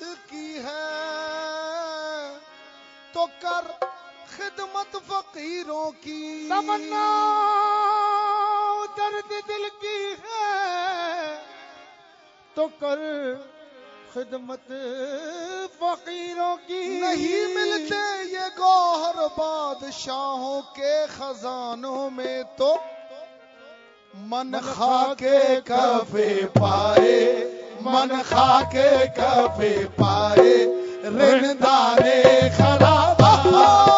کی ہے تو کر خدمت فقیروں کی، تمنا درد دل کی ہے تو کر خدمت فقیروں کی۔ نہیں ملتے یہ گوہر بادشاہوں کے خزانوں میں تو من خاک کفے پائے، من خاک کفے پائے رندانے خرابات،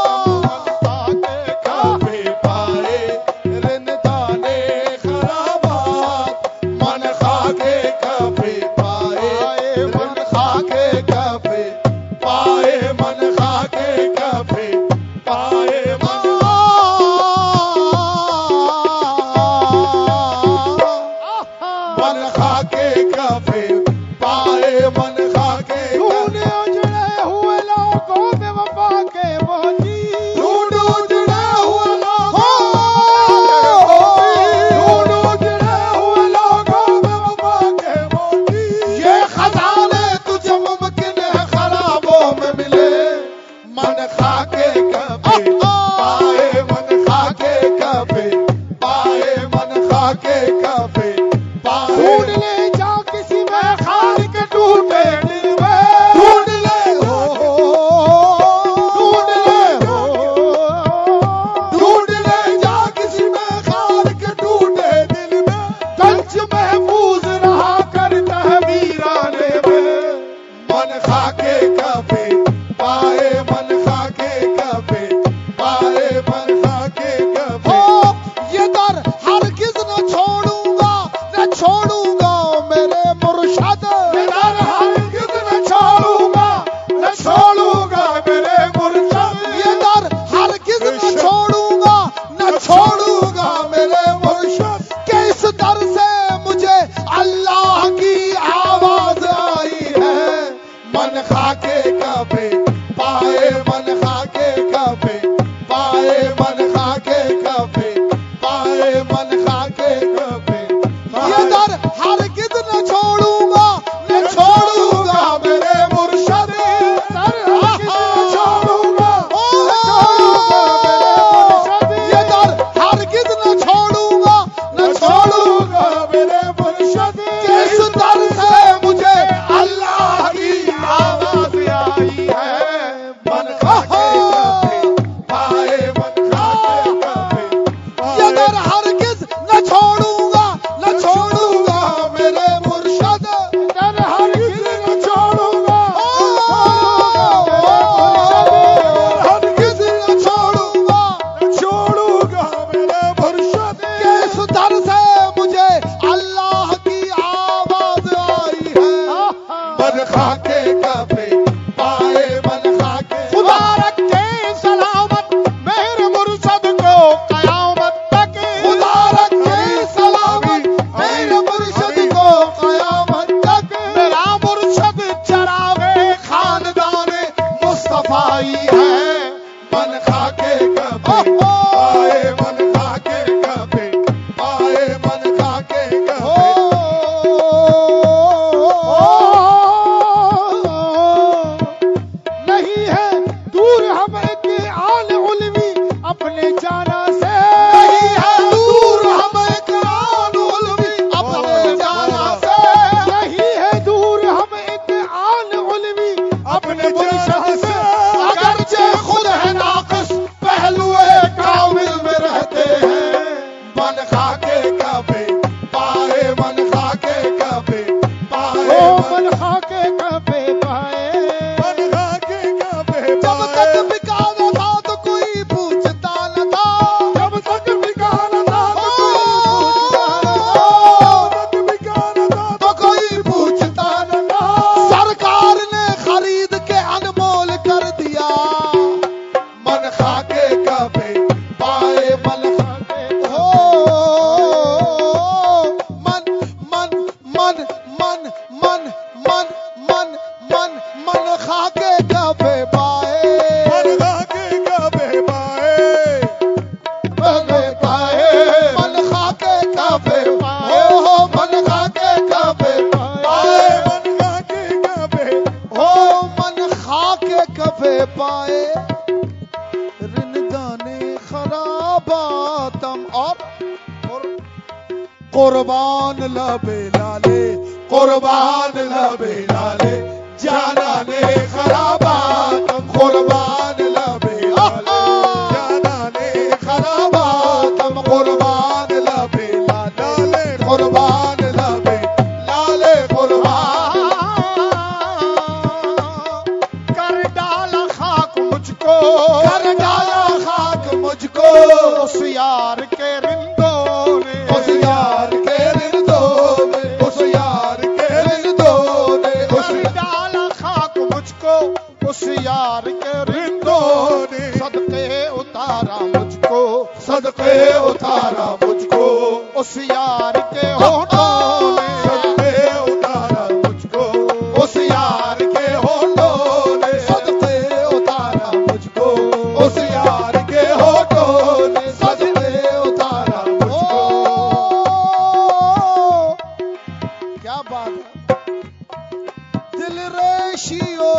ہو بے پائے رندانے خراباتم اور قربان لبے لالے قربان لبے لالے جانانے خراباتم قربان لبے لالے جانانے خراباتم قربان لبے لالے قربان لبے لالے قربان کر ڈالا خاک مجھ کو کر ڈالا خاک مجھ کو اس یار کے رندوں نے اس یار کے رندوں نے اس یار کے رندوں نے کر ڈالا خاک مجھ کو اس یار کے رندوں نے صدقے اتارا مجھ کو صدقے اتارا مجھ کو اس یار کے ہونٹوں نے صدقے اتارا مجھ کو اس یار کے ہونٹوں نے صدقے اتارا مجھ کو اس یار کے ہونٹوں نے صدقے اتارا مجھ کو کیا بات ہے دل ریشیو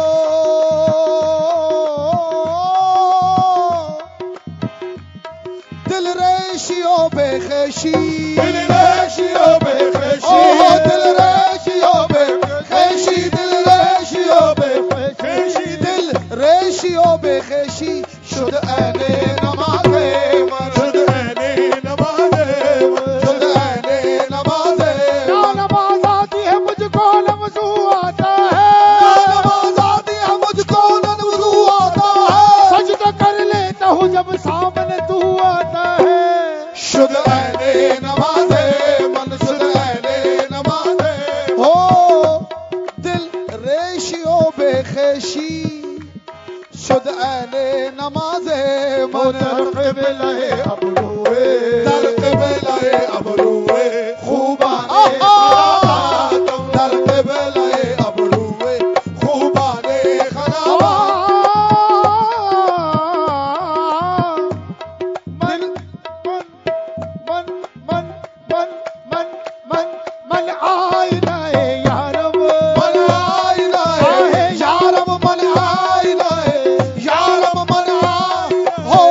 دل ریشیو بے خیشی دل ریشیو بے خیشی دل ریشیو بے خیشی دل ریشیو بے خیشی دل ریشیو بے خیشی شد اینے نمازے شد اینے نمازے شد اینے نمازے نماز آتی ہے مجھ کو نمازو آتا ہے نماز آتی ہے مجھ کو نمازو آتا ہے سجدہ کر لیتا ہوں جب سامنے تو آتا ہے شد اینے نمازے من شد اینے نمازے ہو دل ریشیو بے خیشی شد اینے نمازے من در قبلہ ابروے در قبلہ ابروے خوبانے خراباتم در قبلہ ابروے خوبانے خراباتم من من من من من من من آئینہ یارب من آئینہ ہے یارم من آئینہ ہے یارم من ہو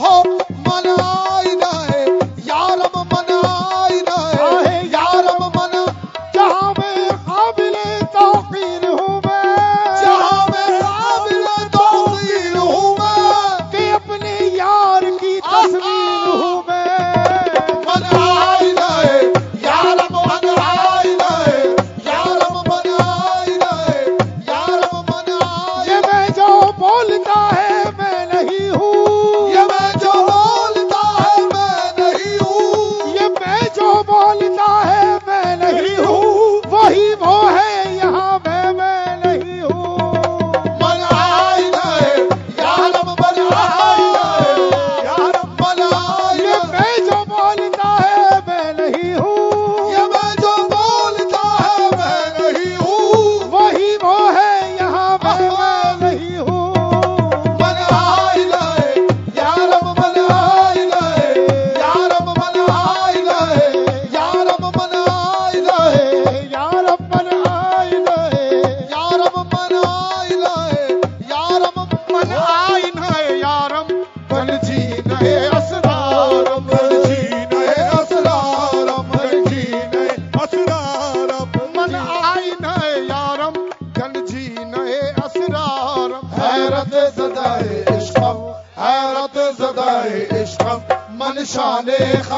من آئینہ ہے یارم من آئینہ ہے یارم من جہاں میں قابل توقیر ہوں میں جہاں میں قابل توقیر ہوں میں کہ اپنے یار کی تصویر ہوں میں من آئینہ ہے یارم من آئینہ ہے یارم من آئینہ ہے یارم من آئینہ یہ میں جو بولتا ہے میں نہیں ہوں یہ میں جو بولتا ہے میں نہیں ہوں یہ میں جو بولتا ہے میں نہیں ہوں وہی وہ ہے یہاں میں نہیں ہوں من آئینہ ہے یارم من آئینہ ہے یارم من یہ آئینہ ہے میں جو بولتا ہے میں نہیں ہوں یہ میں جو بولتا ہے میں نہیں ہوں وہی وہ ہے یہاں میں نہیں ہوں من آئینہ ہے یارم من آئینہ ہے یارم من آئینہ ہے یارم من آئینہ ہے یار اپن آئینہ ہے یارم من آئینہ ہے یارم من آئینہ ہے یارم بن جینا ہے اسرارم بن جینا ہے اسرارم بن جینا ہے اسرارم من آئینہ ہے یارم گن جی نئے اسرارم حیرت زدہ عشقم حیرت زدہ عشقم من شان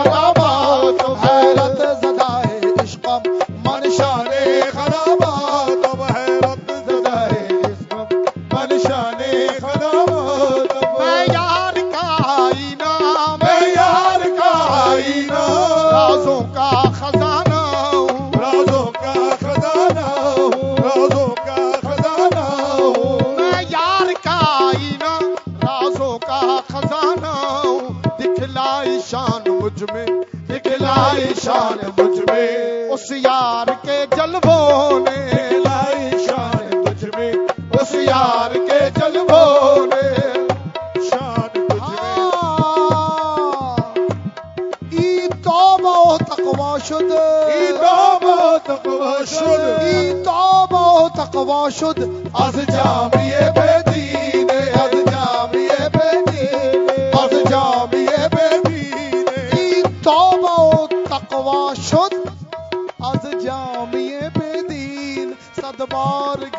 خراباتم حیرت زدہ عشقم من شان خراباتم حیرت زدہ عشقم من شان خراباتم میں یار کا آئینہ میں یار کا آئینہ رازوں کا خزانہ ہوں رازوں کا خزانہ ہوں رازوں کا خزانہ ہوں میں یار کا آئینہ رازوں کا خزانہ ہوں دکھلائی شان مجھ میں دکھلائی شان مجھ میں اس یار کے جلووں نے دکھلائی شان مجھ میں اس یار کے جلووں نے شان مجھ میں ای توبہ و تقوی شد ای توبہ و تقوی شد ای توبہ و تقوی شد از جامعه بدینه فتوا شد از جامعه بدین 100 بار